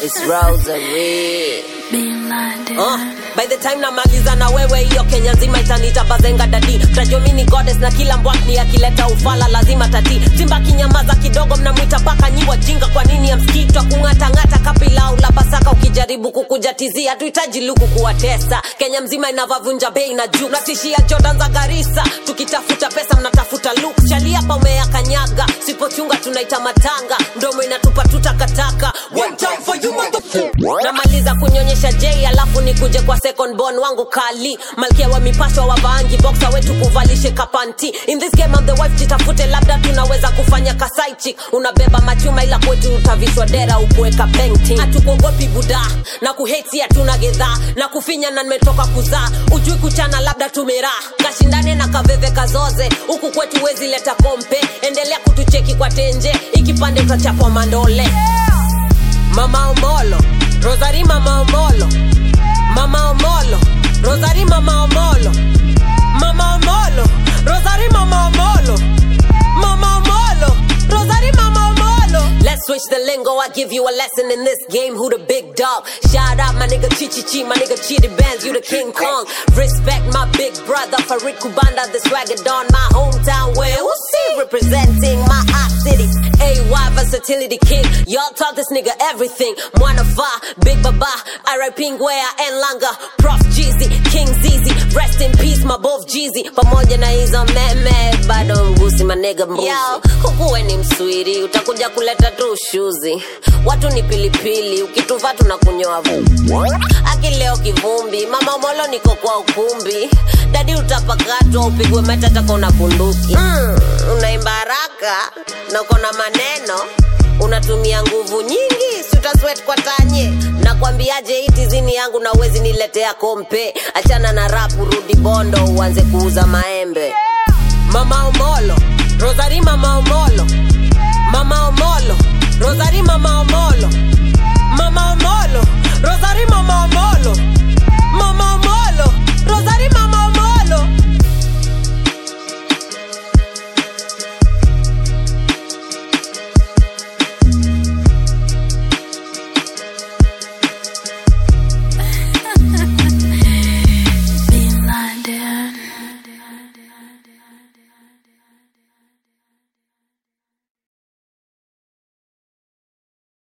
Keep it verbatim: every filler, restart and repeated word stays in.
Miss Rosary. Uh, by the time namaliza na wewe hiyo Kenya nzima itanita bazenga dadi. Tajua mini goddess na kila mbwakni akileta ufala lazima tati. Simba kinyamaza kidogo mnamuita paka nyiwa jinga. Kwa nini amsikitwa kungata ngata kapila ula pasaka. Ukijaribu kukujatizia hatuhitaji luku kuwatesa. Kenya mzima inavavunja bei na juu. Natishia Jordan za Garissa. Tukitafuta pesa mnatafuta look. Chali hapa umea kanyaga. Sipochunga tunaita matanga. Ndomo inatupa tutakataka. One time for you motherfucker. Namaliza kunyonyesha J alafu nikuje kwa second born wangu Kali. Malkia wa mipasho wa vaangi boxer wetu kuvalishe kapanti. In this game I'm the wife jitafute labda tunaweza kufanya kasai chick. Unabeba machuma ila kwetu utavishwa dera ukuweka painting. Hatukuogopi buda na kuhate hatuna gedha. Na kufinya na nimetoka kuzaa. Ujui kuchana labda tumera. Kashindane na kaveve kazoze. Huku kwetu wezi leta kompe. Endelea kutucheki kwa tenje. Ikipande utachapwa mandole. Mama Omolo Rosary Mama Omolo Mama Omolo Rosary Mama Omolo Mama Omolo Rosary Mama Omolo Mama Omolo Rosary Mama Omolo. Let's switch the lingo, I give you a lesson in this game. Who the big dog? Shout out my nigga Chichi Chi, my nigga Chidi Benz, you the King Kong. Respect my big brother Farid Kubanda, the swagger don my hometown where we'll see representing my hot city. A Y versatility king, y'all taught this nigga everything. Mwana Fa, Big Baba, R I P Ngwea and Langa, Prof Jeezy, King Zizi, rest in peace my both Jeezy. Pamoja na hizo meme, bado mgusi my nigga mbuzi. Yo, hukuwe ni mswiri, utakuja kuleta tu shuzi. Watu ni pilipili, ukituva tunakunyoa vumbi. Akileo kivumbi, Mama Omolo niko kwa ukumbi. Dadi utapakatwa, upigwe matata kona bunduki. Mm, unaimba haraka, na kona maneno. Unatumia nguvu nyingi, suta sweat kwa tanye. Na kuambiaje hiti zini yangu na uwezi niletea kompe. Achana na rapu rudi bondo, uanze kuuza maembe. Mama Omolo Rosary Mama Omolo Mama Omolo Rosary Mama Omolo Mama Omolo Rosary Mama Omolo.